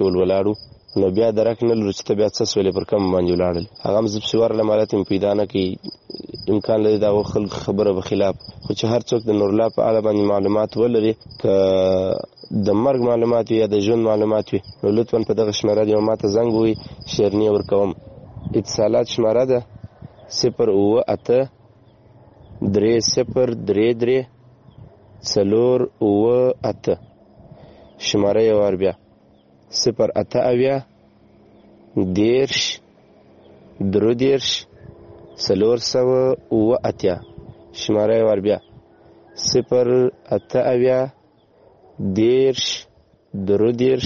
کې ولاړو نو بیا درک نه لرو چې ته بیا څه سولې پر کوم باندې ولاړل هغه هم زه پسې ورغلم حالت مې پیدا نه کړي امکان لري د هغو خلکو خبره به خلاف خو چې هر څوک د نورالله په اړه باندې معلومات ولري که د مرګ معلومات وي یا د ژوند معلومات وي نو لطفا په دغه شمېره یو ماته زنګ ووهي شیرني ورکوم اتصالات شمېره ده 0783033 شماره یې وار بیا 080 10 33 480 شماره یې وار بیا 080 10 33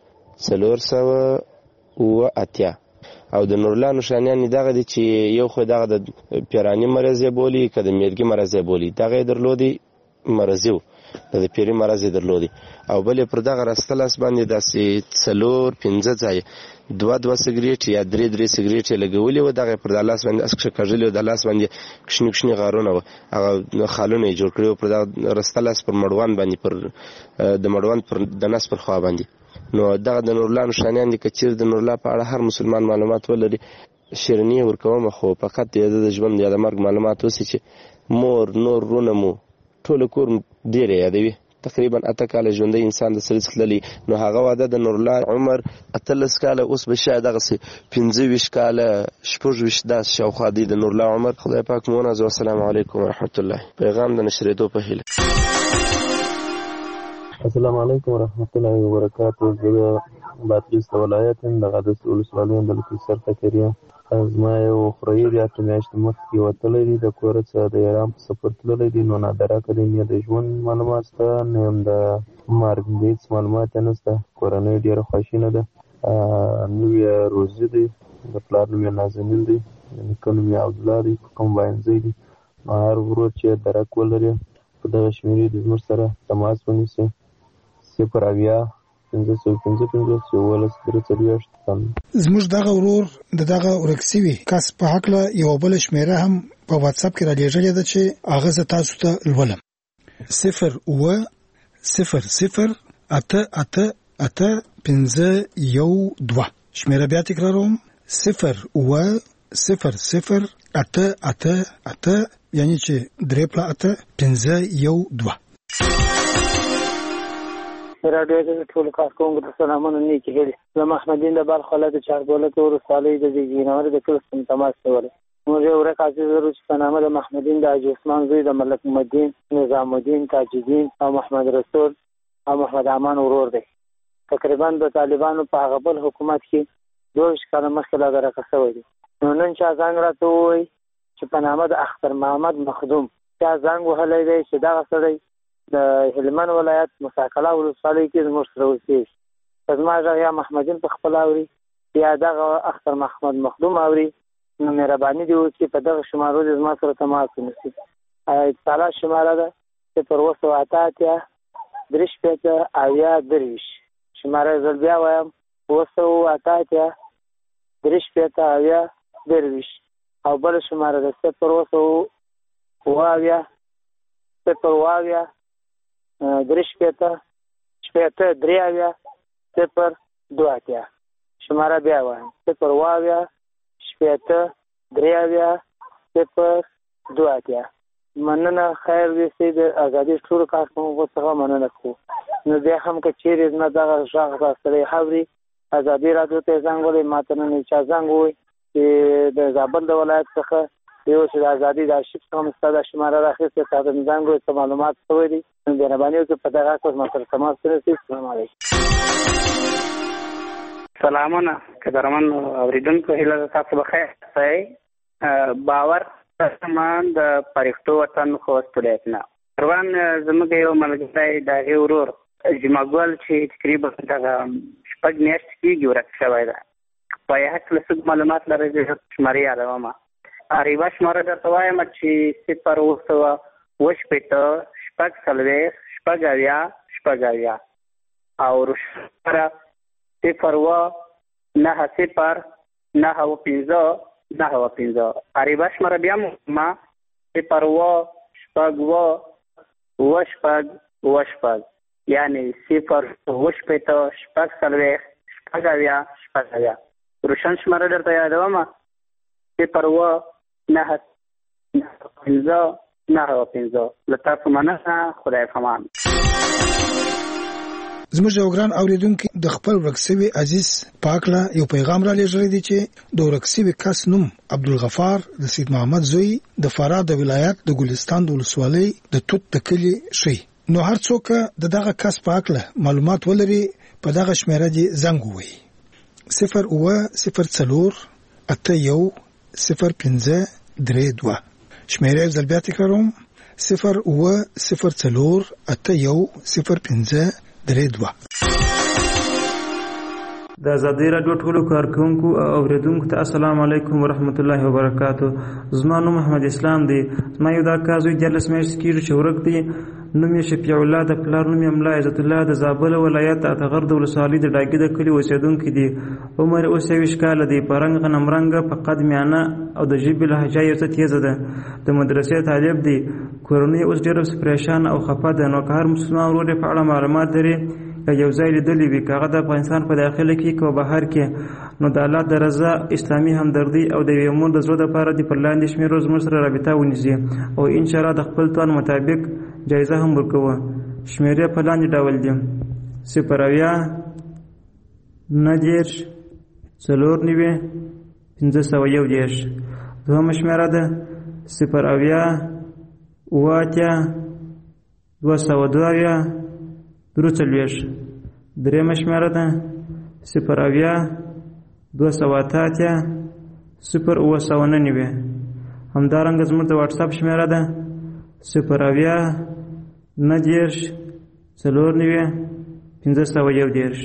480 او د نورالله نښانیان دغه دي چې یو خو دغه د پیراني مرض یې بولي که د میرګي مرض یې بولي دغه یې درلودي مرضي و د پیري مرض یې درلودي او بل یې پر دغه راسته لاس باندې داسې 4-5 ځایه 2 سګرېټ یا 3 سګرېټ یې لګولي وو دغه یې پر د لاس باندې اسکشه کږلي وو د لاس باندې کښني غارونه وو هغه خالونه یې جوړ کړي وو پر دغه راسته لاس پر مړوند باندې پر د مړوند پر د نس پر خوا باندې نو دغه د نورالله نښانیان دي که چېرې د نورالله په اړه هر مسلمان معلومات ولري شیرني فقط خو فقط د ژوند یا د مرګ معلومات اوسي چې مور نور رونه مو ټول کور ډېر یادوي تقریبا 8 کاله ژوندی انسان د سره تللی نو هغه واده د نورالله عمر 18 کاله اوس به شاید دغسې 25 کاله 26 داسې شاوخوا دی د نورالله عمر خدای پاک مو ونازوي السلام علیکم ورحمت الله پیغام د نشرېدو په هیله السلام علیکم ورحمت الله وبرکاته زه بادغیس ولایت یم د قادس ولسوالۍ یم بلکې سر فقیر یم زما یو خوریی دی 8 میاشتې مخکې وتلی دی د کوره څخه د ایران په سفر تللی دی نو نادره که دی نه د ژوند معلومات شته نه هم د مرګ هېڅ معلومات یې نشته کورنۍ ډېره خواشینه ده نوم یې روزي دی د پلار نوم یې نازنین دی د نیکه نوم یې عبدالله دی په کمباینځی دی نو هر ورور چې درک ولري په دغه شمېرې د زموږ سره تماس ونیسي 080-555-11-43 زموږ دغه ورور د دغه ورک شوي کس په هکله یوه بله شمېره هم په واتساپ کې رالیږلې ده چې هغه زه تاسو ته لولم 080-888-512 شمېره بیا تکراروم 080-888 یعنی چې 3+8-512 راډیو د ټولو کارکوونکو ته سلامونه نیکې هیلې زه محمدین د بلخ ولایت چارګولکې ولسوالۍ د زیږینور د کلي څخه تماس کولی موږ یو ورک عزیز لرو چې په نامه د محمدین د حاجي عثمان زوی د ملک محمدین نظام الدین تاج الدین او محمد رسول او محمد امان ورور دی تقریبا د طالبانو په هغه بل حکومت کې 22 کاله مخکې لا درکه شوی دی نو نن چا زنګ راته ووایي چې په نامه د اختر محمد مخدوم چا زنګ وهلی دی چې دغه سړی د هلمند ولایت مساکله ولسوالۍ کې زموږ سره اوسېږي که زما غږ یا محمدین په خپل اوري یا دغه اختر محمد مخدوم اوري نو مهرباني دې وکړي په دغه شمارو دې زما سره تماس ونیسي اتصالات شماره ده 080-358-90-23 شماره یې زه بیا وایم 080-358-90-23 او بله شماره ده 080-3 شماره بیا وایم 080-3 مننه خیر ویسي د ازادي ټولو کارکوونکو څخه مننه کوو نو بیا هم که چیرې زما دغه غږ سره اوري ازادي راډیو ته زنګ وهلی ماته نن چا زنګ ووایي چې د زابل د ولایت څخه یو چې د ازادي د آرشیف څخه مې ستا دا شماره راخیستې تا ته مې زنګ ووایي څه معلومات شوی دي نو مهرباني وکړئ په دغه اساس ما سره تماس ونیسئ السلام علیکم سلامونه قدرمن اورېدونکو هیله ده تاسو بخیر اوسئ باور سامان د پرښتو وطن خوست ولایت نه روان زموږ یو ملګری د هغې ورور جمعګل چې تقریبا دغه 6 میاشتې کېږي ورک شوی ده په یې هکله څه معلومات لرئ زه شمارې یادومه اریبه شماره درته وایم چې 0-4-6-40-6 او شماره 0-9-0-9-15 اریبه شماره بیا ما 0-6-یعنی 0-8-6-40-6 اویا شپږ اویا. روشن شماره درته یادوم 07995 له تاسو مننه. خدای پامان. زموږ یو ګران اوریدونکي د خپل ورکسوي عزیز پاکله یو پیغام را لېږلی دی چې د ورکسوي کس نوم عبدالغفار د سید محمد زوی د فراه د ولایت د ګلستان د ولسوالۍ د توت د کلي شي. نو هر څوک د دغه کس پاکله معلومات ولري په دغه شمیره دي زنګ ووهي 08040810532. شمیره ځل بیا تکراروم 08040810532. د ازادي راډیو ټولو کارکونکو او اوریدونکو ته السلام علیکم ورحمت الله وبرکاتو. زما نوم محمد اسلام دی. زما یو دا کازوی 14 میاشتې کېږي چې ورک دی. نوم یې شفیع الله د پلار نوم یې ملا عزت الله د زابل ولایت اتغر د ولسوالۍ د ډاګي د کلي اوسېدونکی دی. عمر اوس 23 کاله دی. په رنګ غنم رنګه په قد میانه او د ژبې لهجه یې څه تیزه ده. د مدرسې طالب دی. کورنۍ اوس ډېره پریشان او خفه ده. نو که هر مسلمان ورور په اړه معلومات لري یو ځای لیدلی وي، که هغه د افغانستان په داخله کې که بهر کې، نو د الله د رضا اسلامي همدردي او د یوې مور د زړه دپاره دې پر لاندې شمېرو زموږ سره رابطه ونیسي او انشاءالله د خپل توان مطابق جایزه هم ورکوه. شمېرې په لاندې ډول دي: 090949501. دوهمه شمېره ده 080280202. درېمه شمېره ده 080280009. همدارنګه زموږ د واټساپ شمېره ده 080949501.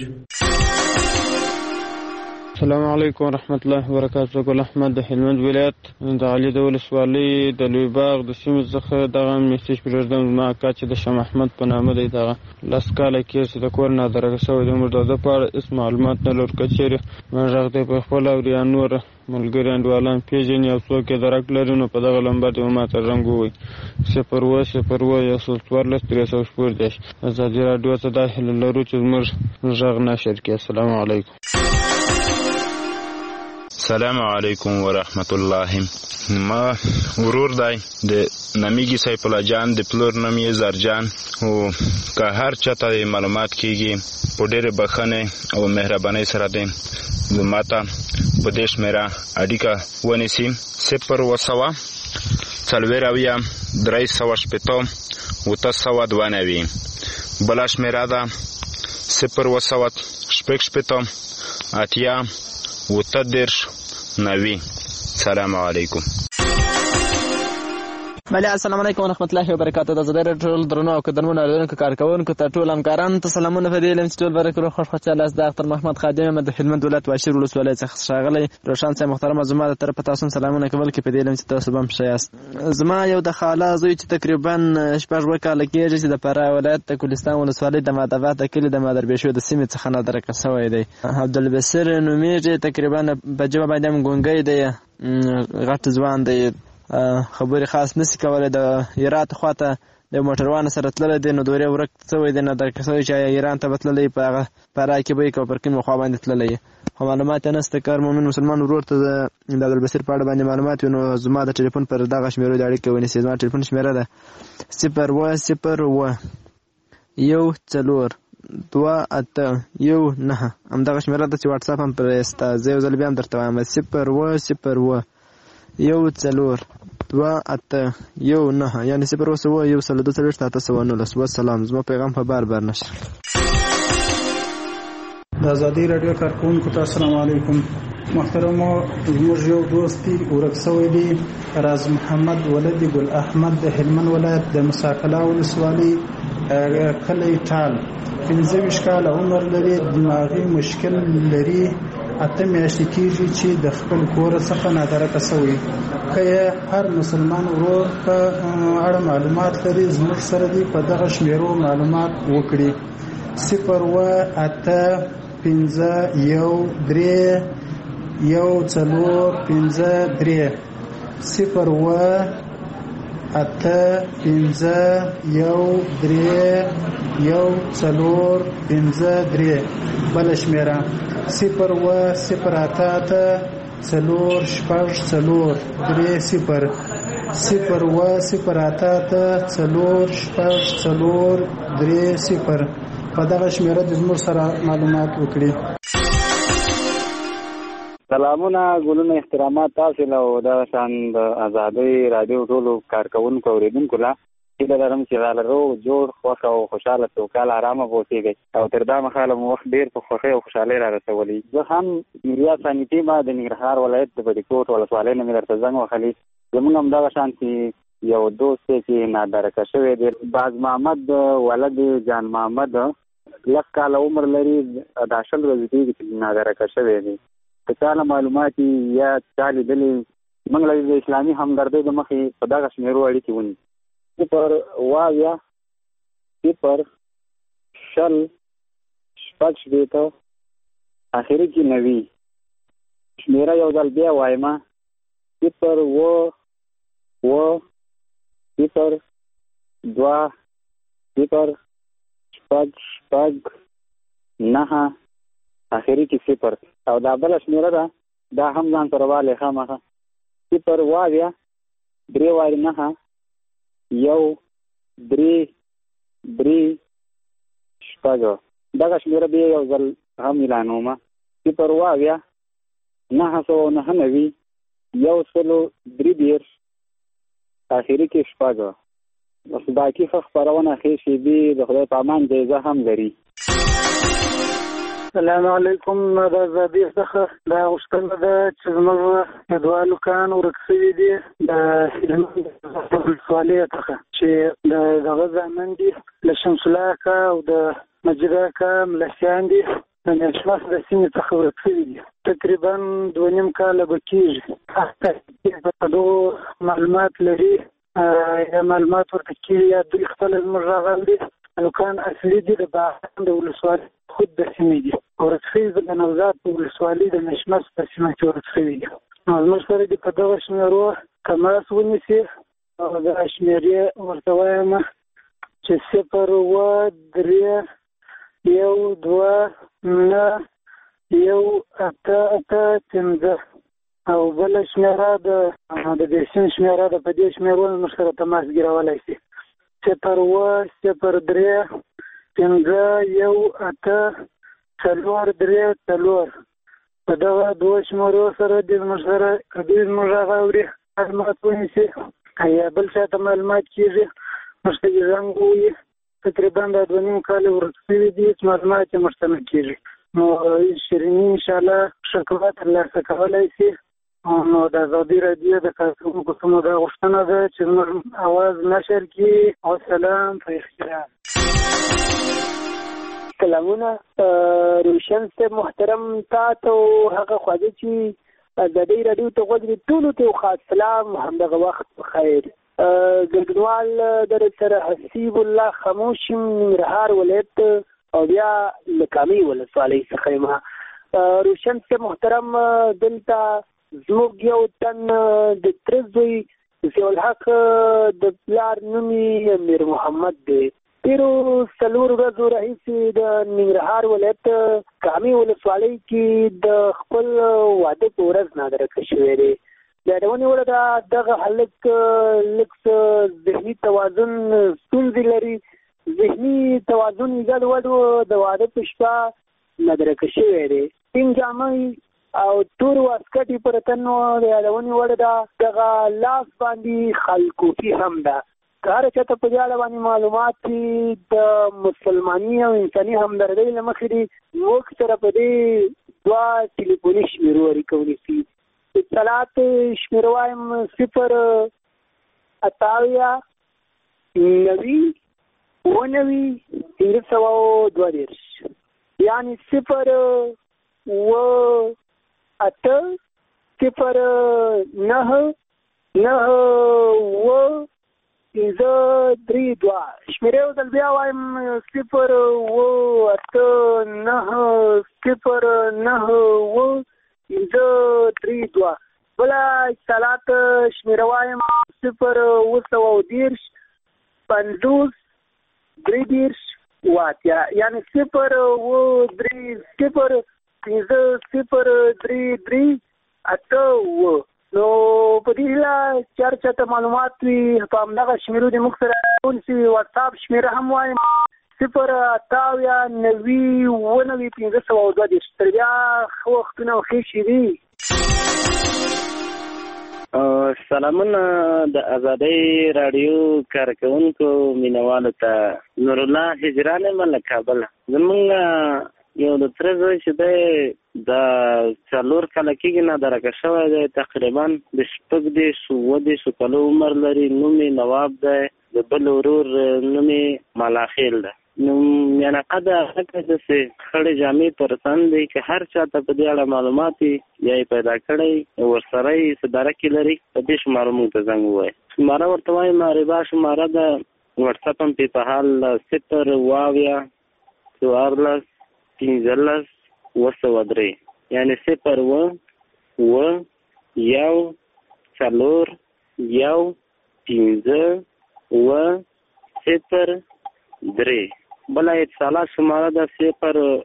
السلام علیکم ورحمت الله وبرکاتہ. ګل احمد د هلمند ولایت د علي د ولسوالۍ د لوی باغ د سیمې څخه دغه میسج پرېږدم. زما اکا چې د شاه محمد په نامه دی، دغه 10 کاله کېږي چې د کور نه درګه شوی دی. موږ د ده په اړه هېڅ معلومات نه لرو. که چېرې ما غږ دی په خپل او یا نور ملګري انډیوالان پېژني او څوک یې درک لري، نو په دغه لمبر دې ما ته رنګ ووایي 0100114 ازادي راډیو ته دا هیله لرو چې زموږ غږ نشر کړي. السلام علیکم. السلام علیکم ورحمت الله. ما ورور دی د نامیږي سیف الله جان، د پلور نوم یې زرجان. او که هر چاته معلومات کیږي په ډېرې بښنې او مهربانۍ سره دی ما ته په دې شمېره اړیکه ونیسي 0104380 بله شمېره ده 0108890. سلام علیکم. بله السلام علیکم ورحمت الله وبرکاتہ. د زړه ټول درنو او قدرمنو اوریدونکو کارکوونکو ته ټول همکارانو ته سلامونه. په دې علم چې ټول برکت خوشاله است. د اختر محمد خادم د هلمند ولایت واشیر ولسوالۍ څخه ښاغلی روشن صاحب محترم، زما د طرفه تاسو سلامونه کول کې په دې علم چې تاسو هم ښه یاست. زما یو د خاله زوی چې تقریبا 6 کاله کېږي چې د فراه ولایت د ګلستان ولسوالۍ د مادبات د کلي د مادربېشو د سیمې څخه نادرکه شوی دی. عبدالبصیر نومیږي، تقریبا په ژبه باندې هم ګونګی دی، غټ ځوان دی، خبرې خاص نسی کولی. د هرات خواته د موټروان سره تللی دی، نو دورې ورک شوی دی، نادرکه شوی چې ایران ته به تللی، په هغه فراه کې به یې که پرکین خوا باندې تللی. خو معلومات یې نشته. که هر مومن مسلمان ورور ته د عبدالبصیر په اړه باندې معلومات وي، نو زما د ټلیفون پر دغه شمېرو د اړیکې ونیسي. زما ټلیفون شمېره ده 010128119. همدغه شمېره ده چې واټساپ هم پرېسته. زه یو ځل بیا هم درته وایم 010128119 یعنې 0101219. وسلام. زما پیغام په بار نشر. د ازادي راډیو کارکوونکو ته السلام علیکم. محترمو، زموږ یو دوست دی ورک شوی دی، راز محمد ولد ګل احمد د هلمند ولایت د مساکلا ولسوالۍ کلی ټال. 15 کاله عمر لري، دماغي مشکل لري، 8 میاشتې کېږي چې د خپل کور څخه نادرکه شوی. که هر مسلمان ورور په اړه معلومات لري زموږ سره دی په دغه شمېرو معلومات وکړي 085131453 01012 8 5 1 3 1 4 5 3. بل شمیره 0 و 0 8 4 6 4 3 0 0 و 0 8 4 6 4 3 0. په دغه شمیره د زموږ سره معلومات وکړي. سلامونه، ګلونه، احترامات تاسو له د شان د آزادۍ رادیو ټولو کارکونکو اوریدونکو لا چې لرم چې غالرو جوړ خوښ او خوشاله توکل آرامه اوسېږي او تر دا مخاله مو وخت ډیر په خوښۍ او خوشحالۍ را رسولي. زه هم میریا سانیټي ما د ننګرهار ولایت د بډیکوټ ولسوالۍ نه مې درته زنګ وهلی. زمونږ هم دغه شان چې یو دوست چې نادرکه شوی دی، باز محمد ولد جان محمد، 10 کاله عمر لري، د 10 ورځې کېږي چې نادرکه شوی دی. که چاله معلومات یا چا لیدلي، موږ له د اسلامي همدردۍ د مخې په دغه شمېرو اړیکې ونیو. 0 اویا 0 شل شپږ شپېته اخري کې 90. شمېره یو ځل بیا وایم: 0 اوه 0 2 0 شپږ 9 اخري کې 0. او دا بل شمیره ده، دا هم ځان سره والی خامخه: 0 اویا 3 واري 9 1 3 3 شپږ. دغه شمیره بیا یو ځل هم اعلانومه: 0 اویا 999 1 اخري کې 0. بس باقي خبرونه ښې شیبې د خدای په امان جایزه هم لري. السلام علیکم. د آزادۍ څخه دا غوښتنه ده چې زموږ دوه هلکان ورک شوي دي د هلمند ولسوالۍ څخه، چې د دغه زامن دي له شمس الله اکا او د مجید اکا ملسیان دي، د نشماس د سیمې څخه ورک شوي دي. تقریبا 2.5 کاله به کېږي. په دغو معلومات لري یا معلومات ورته کېږي یا دوی خپله زموږ راغل دي. هلکان اصلي دي د باغان د ولسوالۍ خود د سیمې دي. ورک شوي د نوزاد په ولسوالۍ د نشمس په سیمه کې ورک شوي دي. زموږ سره دي په دغه شمېرو تماس ونیسي او د شمېرې ورته وایم چې 0 اوه 3 1 2 9 1 8 8 5. او بله شمېره د دې سیمې شمېره ده. په دې شمېرو موږ سره تماس ګیرولی شي: 0 اوه 0 3 5 1 8 4 3 4. په دغه دوه شمېرو سره د موږ سره کدی موږ هغه اوري معلومات ونیسي یا بل چا ته معلومات کېږي، موږ ته یې زنګ ووایي. تقریبا دا 2.5 کاله ورک شوي دي چې معلومات یې موږ ته نه کېږي. نو شیریني انشاءالله شکوه ترلاسه کولی شي. نو د آزادۍ رادیو د کارکوونکو څخه دا غوښتنه ده چې زموږ اواز نشر کړي. وسلام په احترام. سلامونه روشن صاحب محترم، تا ته هغه خواږه چې آزادۍ رادیو ته غوږ دي ټولو ته خاص سلام، همدغه وخت بخیر. ګډونوال در سره حسیب الله خاموش ننګرهار ولایت او بیا له کامې ولسوالۍ څخه یم. روشن صاحب محترم، دلته زموږ یو تن د تره زوی ضیاءالحق د پلار نوم یې امیر محمد دی. تیرو 4 ورځو راهیسې د ننګرهار ولایت کامې ولسوالۍ کې د خپل واده په ورځ نادرکه شوی دی. د یادونې وړ ده دغه هلک لږ ذهني توازن ستونزې لري. ذهني توازن یې ګډوډ د واده په شپه نادرکه شوی دی. سپین جامه او تور واسکټ پر تن د یادونې وړ ده. دغه لاس باندې خلکوفي هم ده. که هر چاته په دې اړه باندې معلومات دي د مسلماني او انساني همدردۍ له مخې دي، موږ سره په دې 2 ټلیفوني شمېرو اړیکه ونیسي. اطلاعات شمېره وایم: 0 88 90 19 یعنی 0 اوه 8 0 9 9 اوه 5 3 2. شمېرې یو ځل بیا وایم: 0 اوه 8 9 0 9 اوه 5 3 2. بله اتصالات شمېره وایم: 0 50 3 واتیا یعنی 0 و 3 0 5 0 3 3 8 نو په دې لا چرچته معلومات وي په همدغه شمیرو د موږ سره ونسي واتساپ شمیره هم وایم 098909502 تر بیا خو وختونه وخی دي. سلامونه د آزادۍ رادیو کارکونکو مینوالو ته نور الله هجران مله کابل. زمونږ یو د تر زوی چې دی د 4 کاله کېږي نه درکه شوی دی، تقریبا د 14 کالو عمر لري. نوم یې نواب دی، د بل ورور نوم یې ملاخیل دی. نو میانقه د هغه داسې خړې جامې پر تن دی که هر چا ته په دې اړه معلومات یا یې پیدا کړی ورسره یې څه درکې لري په دې شماره موږ ته زنګ ووایي. شماره ورته وایم ربا شماره ده، وټساپ هم پې په حال 0 14 15 203 یعنی 0 و 1 4 1 15 و 0 3. بله اتصالات شماره ده 0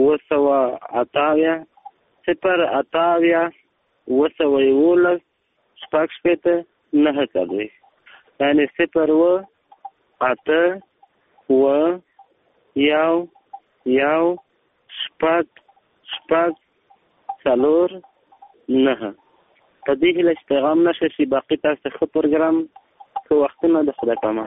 228 0 28 211 شپږ 9 کالوي یعنی 0 و 8 و 1 شپږ 4 9. په دې هیله چې پیغام نشه شي باقي تاسو ښه پروګرام که وختونه د خدای پامان.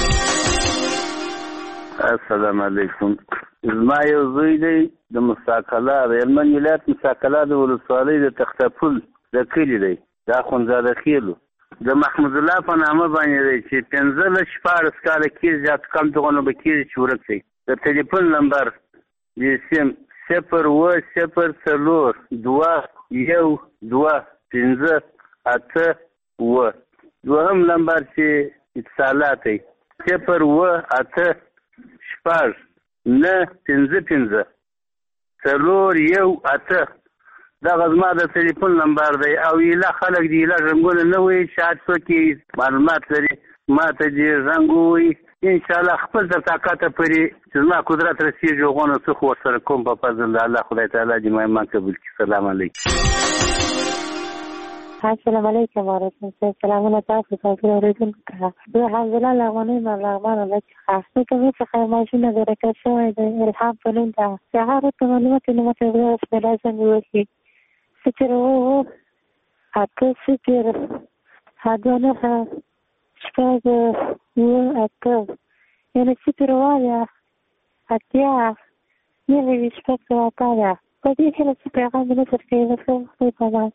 السلام علیکم. زما یو زوی دی د مستقله د هلمند ولایت مستقله د ولسوالۍ د تختپل د کلي دی، د اخندزاده خیلو د محمود الله په نامه باندې دی چې 15 کاله کېږي زیات کم دغونه به کېږي چې ورک دی. د ټلیفون نمبر د سیم 0 0 4 2 1 2 5 8 دوهم نمبر چې اتصالات دی 0 8 شپږ 9 5 4 1 8. دغه زما د ټلیفون نمبر دی او ایله خلک دی ایله رنګونه نه وي شاید څوک معلومات لري ما ته دې رنګ ووایي انشاءالله خپل تر طاقته پورې چې زما قدرت رسېږي هغونه څه خو ورسره کوم په فضل د الله خدای تعالی دې ما قبول کړي. سلام علیکم. السلام علیکم ورحمة الله. سلامونه تاسو ته اوریدونکو ته. زه الحمدلله له غنۍ ملغمانه له څخه کومه څخه ماشینه درکه شوی دی الهام په نوم ده. هغه ته معلومات نه مته وایي لازم وي چې و اته سپیر هدانه شپږ و اته یعنی سپیر وایا اتیا یوه شپږ وایا په دې کې چې پیغام نه ترسره کوي په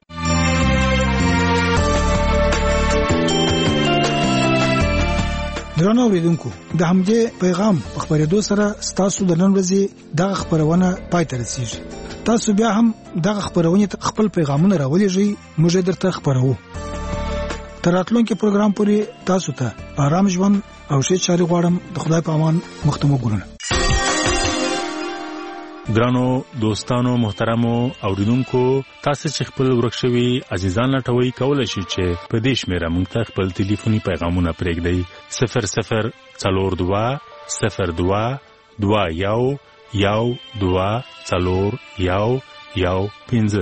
درنو اوریدونکو د همدې پیغام په خبرېدو سره ستاسو د نن ورځې دغه خبرونه پای ته رسیږي. تاسو بیا هم دغه خبرونه خپل پیغامونه راولېږئ، موږ درته خبرو. تر راتلونکي پروګرام پورې تاسو ته آرام ژوند او ښه چاري غواړم. د خدای په امان مختمو ګورنه. ګرانو دوستانو محترمو اوریدونکو، تاسو چې خپل ورکشوي عزیزان لټوي کولای شئ چې په دې شمیره موږ ته خپل ټلیفوني پیغامونه پرېږدئ 00 42 02 21 1 2 4 1 15.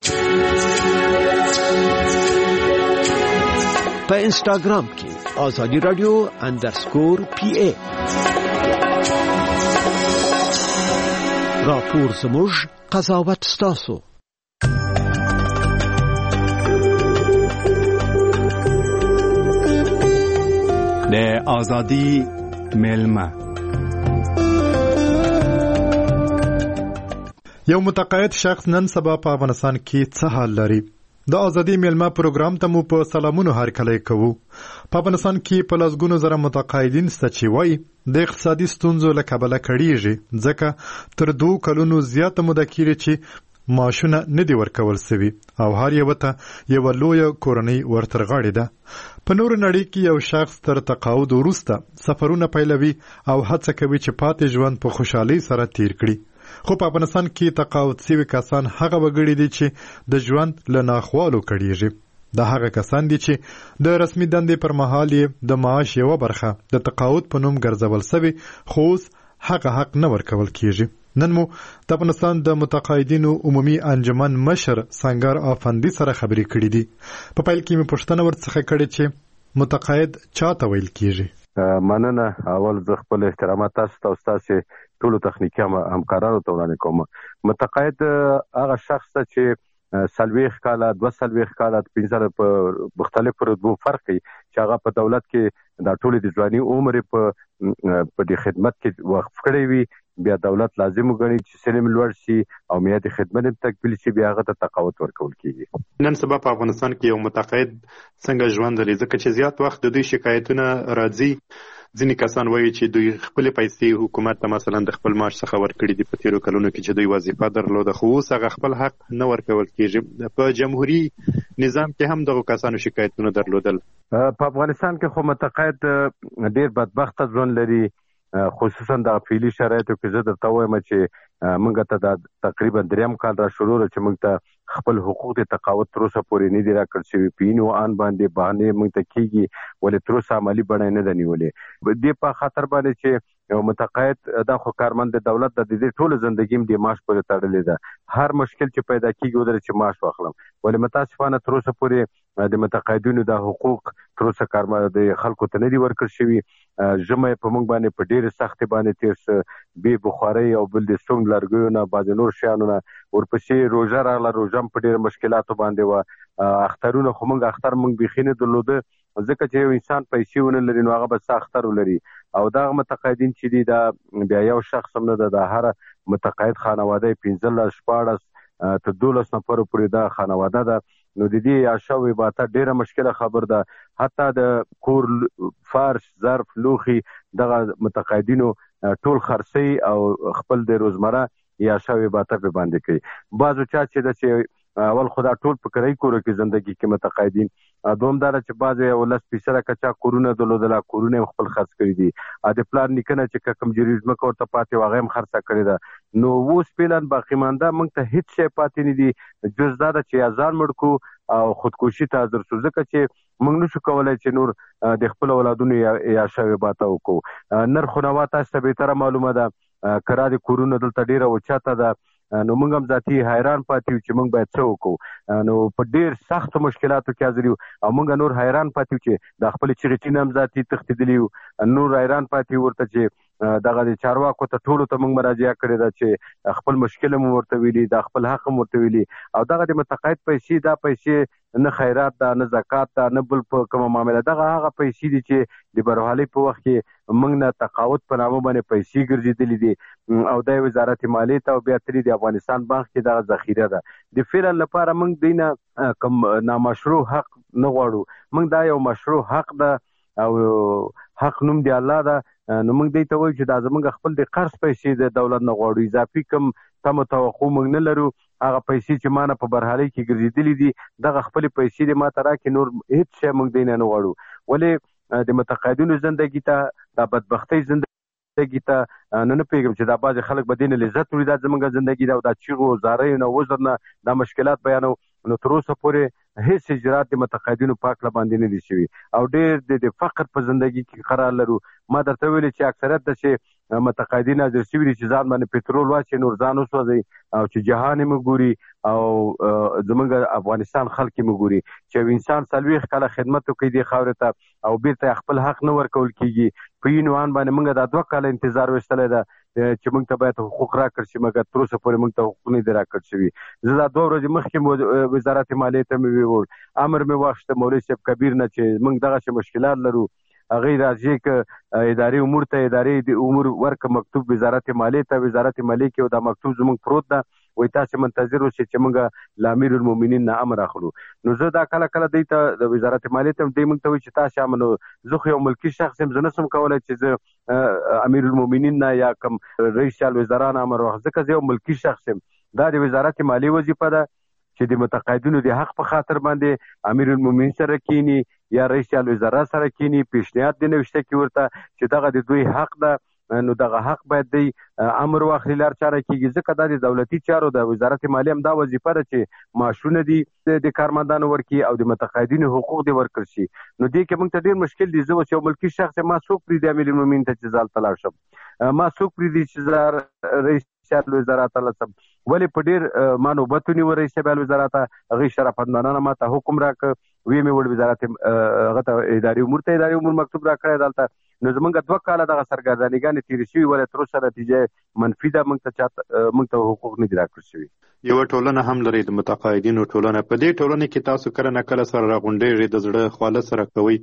په انسټاګرام کې آزادی رادیو _PA راپور زموږ قضاوت ستاسو. د آزادی میلمه یو متقاعد شخص نن سبا په افغانستان کې څه حال لري؟ د آزادی میلمه پروګرام ته مو په سلامونو هرکلی کوو. په افغانستان کې په لسګونو زره متقاعدین شته چې وایي د اقتصادي ستونزو له کبله کړیږي، ځکه تر 2 کلونو زیاته موده کېږي چې معاشونه نه دي ورکول سوي او هر یو ته یو لویه کورنۍ ورترغاړې ده. په نور نړۍ کې یو شخص تر تقاعد وروسته سفرونه پیلوي او هڅه کوي چې پاتې ژوند په خوشحالۍ سره تیر کړي. خو په افغانستان کې تقاعد سوي کسان هغه وګړي دي چې د ژوند له ناخوالو کړیږي. دا هغه کسان دي چې د رسمي دندې پر مهال یې د معاش یوه برخه د تقاعد په نوم ګرځول سوي، خو اوس هغه حق نه ورکول کیږي. نن مو د افغانستان د متقاعدینو عمومي انجمن مشر سنگر افندي سره خبرې کړې دي. په پیل کې مې پوښتنه ورڅخه کړې چې متقاعد چاته ویل کیږي. مننه. اول زه خپل احترامات تاسو ته او تاسو ټولو تخنیکي همکارانو ته وړاندې کوم. متقاعد هغه شخص چې 40 کاله 42 کاله 15 په مختلفو رتبو فرق کوي چې هغه په دولت کې د ټولو د ځواني عمر په د خدمت کې وقف کړی وي، بیا دولت لازم وګڼي چې سلم لوړ شي او میاد خدمت تکمیل شي، بیا هغه ته تقاعد ورکول کیږي. نن سبا په افغانستان کې یو متقاعد څنګه ژوند لري؟ ځکه چې زیات وخت د دوی شکایتونه راځي. ځینې کسان وایي چې دوی خپل پیسې حکومت ته مثلا د خپل معاش څخه ورکړي دي په تیرو کلونو کې چې دوی وظیفه درلوده، خو اوس هغه خپل حق نه ورکول کیږي. په جمهوریت نظام کې هم دغه کسانو شکایتونه درلودل. په افغانستان کې خو متقاعد ډیر بدبخت ژوند لري، خصوصا د فعلي شرایطو کې. زه درته وایم چې موږ ته د تقریبا 3 کال را شروع چې موږ ته خپل حقوق د تقاعد تر اوسه پورې نه دي راکړل شوي. په اینو آن باندې بهانې موږ ته کیږي، ولې تر اوسه عملي بڼه نه ده نیولې. دې په خاطر باندې چې یو متقاعد دا خو کارمند د دولت د دې ټول ژوندګیم د معاش پورې تړلې ده. هر مشکل چې پیدا کیږي ودرې چې معاش واخلم، ولې متاسفانه تر اوسه پورې د متقاعدینو د حقوق تر اوسه کارمند د خلکو ته نه دي ورکړل شوي. ژمی په موږ باندې په ډېر سخت باندې تیر څه بې بخارۍ او بل د سونګ لرګیو نه بعضې نور شیانو نه، ورپسې روژه راغله. روژه هم په ډېر مشکلاتو باندې وه. اخترونه خو موږ اختر موږ بیخي نه درلوده، ځکه چې یو انسان پیسې ونه لري نو هغه به څه اختر ولري. او دغه متقاعدین چې دي دا بیا یو شخص هم نه ده، د هر متقاعد خانواده 15 14 تر 12 نفرو پورې دا خانواده ده. نو د دې عشاوې باته ډیره مشکله خبر ده. حتی د کور فرش ظرف لوخي دغه متقاعدینو ټول خرڅي او خپل د روزمره یا عشاوې باته په باندې کوي. بعضو چا چې د چې اول خدا ټول په کرای کورو کې زندگی کې متقاعدین دوم دار چې بعض یو لس پیسره کچا کورونه دلودل کورونه خپل خرڅ کړی دي. د پلان نکنه چې کوم جریزمه کوته پاتې واغې هم خرڅه کړی ده. نو ووس پلان باقی مانده موږ ته هیڅ شی پاتې نه دي جز دا چې ازان مړکو او خودکشي ته در سو، ځکه چې موږ نشو کولای چې نور د خپل اولادونو یا شوي باته وکړو. نرخونه تاسو به تر معلومه ده کرا د کورونه دلته ډیره اوچاته ده. نو موږ هم ذاتي حیران پاتې چې موږ باید څه وکړو. نو په ډیر سخت مشکلاتو کې حاضر یو او موږ نور حیران پاتې چې د خپل چغټین هم ذاتي تختیدلی نور حیران پاتې ورته چې دغه د چارواکو ته ټولو ته موږ مراجعه کړې ده چې خپل مشکل مو ورته ویلي، د خپل حق مو ورته ویلي. او دغه د متقاعد پیسې دا پیسې نه خیرات ده نه زکات ده نه بل په کومه معامله، دغه هغه پیسې دي چې د برحالي په وخت کې موږ نه تقاعد په نامه باندې پیسې ګرځېدلې دي او د وزارت مالیې ته او بیا ترې د افغانستان بانک کې دغه ذخیره ده. د فعل لپاره موږ دینه کوم نامشروع حق نه غواړو، موږ دا یو مشروع حق ده او حق نوم دی الله ده. نو موږ دې ته وایو چې دا زموږ خپل د قرض پیسې د دولت نه غواړو، اضافي کوم تم توقع موږ نه لرو. هغه پیسې چې مانه په برحالي کې ګرځېدلې دي دغه خپل پیسې د ماته راکې، نور هیڅ شی موږ دینه نه غواړو. ولې د متقاعدینو زندگی ته د بدبختۍ زندگی ته نه پیغام چې دا بعض خلک به دین لذت وړي، دا زموږ زندگی دا او دا چیغو زارۍ نه وزر نه دا مشکلات بیانو. نو تر اوسه پورې هیڅ اجرات د متقاعدینو پاک له باندې نه دي شوي او ډېر د فقر په زندگی کې قرار لرو. ما درته ویلي چې اکثریت د چې متقاعدین حاضر شوي دي چې ځان باندې پټرول واچي نور ځان وسوځي او چې جهان یې ګوري او زموږ افغانستان خلک یې ګوري چې انسان 40 کاله خدمت وکړي د خاورې ته او بیرته خپل حق نه ورکول کیږي. په یې عنوان باندې موږ دا 2 کاله انتظار وستلی ده چې موږ ته باید حقوق راکړل شي، مګر تر اوسه پورې موږ ته حقوق نه دي راکړل شوي. زه دا 2 ورځې مخکې وزارت مالیې ته مې وویل، امر مې واخیسته مولوي صاحب کبیر نه چې موږ دغسې مشکلات لرو. هغه راځي ک اداري امور ته اداري د امور ورک مکتوب وزارت مالیې ته، وزارت مالیې کې دا مکتوب زموږ پروت ده، وای تاسو منتظر اوسئ چې موږ لامیر المؤمنین نه امر اخلو. نو زه دا کله کله دی ته د وزارت مالیې ته دی موږ ته وایي چې تاسو امنو زه یو ملکی شخص یم، زه نسم کولای چې زه امیر المؤمنین نه یا کوم رئیس الوزرا امر واخلم، ځکه زه یو ملکی شخص یم. دا د وزارت مالیې وظیفه ده چې د متقاعدینو د حق په خاطر باندې امیر المؤمنین سره کینی یا رئیس الوزرا سره کینی، پیشنهاد دی نوشته کی ورته چې دغه د دوی حق ده نو دغه حق باید دی امر واخلي لار چاره کیږي، ځکه دا د دولتي چارو د وزارت مالیه هم دا وظیفه ده چې معاشونه دي د کارمندانو ورکړي او د متقاعدینو حقوق دي ورکړل شي. نو دې کې موږ ته ډېر مشکل دي. زه اوس یو ملکي شخص ما څوک پرېږدي امیر المؤمنین ته چې زه هلته لاړ شم، ما څوک پرېږدي چې زه رئیس الوزرات ته لاړ شم. ولې په ډېر ما نوبت ونیو رئیس الوزرات ته، هغې شرافت ما ته حکم راکړ، ویې مې وړ وزارت هغه ته اداري امور مکتوب راکړی دلته. نو زمونږ 2 کاله دغه سرګردانیګانې تېرې شوي، ولې تر اوسه نتیجه منفي ده، موږ ته حقوق نه دي راکړل شوي. یوه ټولنه هم لري د متقاعدینو ټولنه. په دې ټولنه کې تاسو کله نه کله سره راغونډېږئ، د زړه خواله سره کوئ.